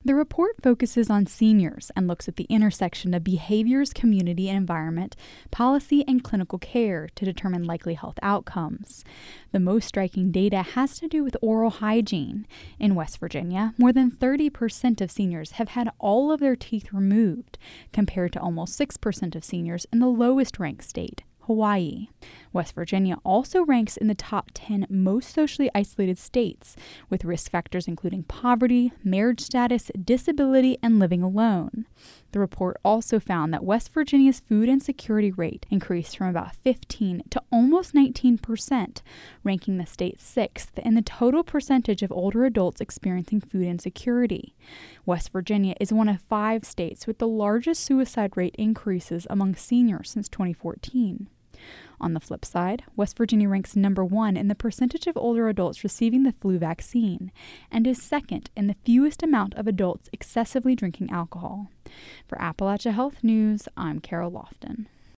The report focuses on seniors and looks at the intersection of behaviors, community and environment, policy, and clinical care to determine likely health outcomes. The most striking data has to do with oral hygiene. In West Virginia, more than 30% of seniors have had all of their teeth removed, compared to almost 6% of seniors in the lowest ranked state, Hawaii. West Virginia also ranks in the top 10 most socially isolated states, with risk factors including poverty, marriage status, disability, and living alone. The report also found that West Virginia's food insecurity rate increased from about 15 to almost 19%, ranking the state 6th in the total percentage of older adults experiencing food insecurity. West Virginia is one of 5 states with the largest suicide rate increases among seniors since 2014. On the flip side, West Virginia ranks number 1 in the percentage of older adults receiving the flu vaccine and is second in the fewest amount of adults excessively drinking alcohol. For Appalachia Health News, I'm Carol Lofton.